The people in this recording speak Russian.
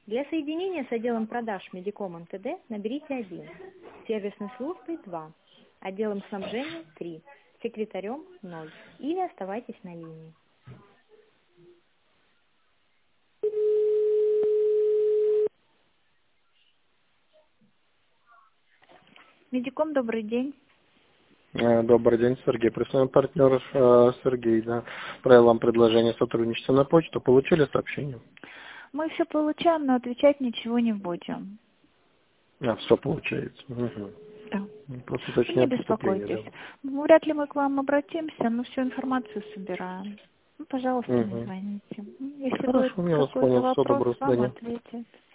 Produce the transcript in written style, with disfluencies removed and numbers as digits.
Для соединения с отделом продаж Медиком МТД наберите 1, сервисной службой 2, отделом снабжения 3, секретарем 0 или оставайтесь на линии. Медиком, добрый день. Добрый день, Сергей. Представляем партнер Сергей. Да. Отправил вам предложение сотрудничества на почту. Получили сообщение? Мы все получаем, но отвечать ничего не будем. Все получается. Угу. Да. Просто Не точнее поступление, беспокойтесь. да. Вряд ли мы к вам обратимся, но всю информацию собираем. Ну, пожалуйста, не Угу. звоните. Если будет Хорошо, я вас какой-то понял. Все, вопрос, доброго вам свидания. ответят.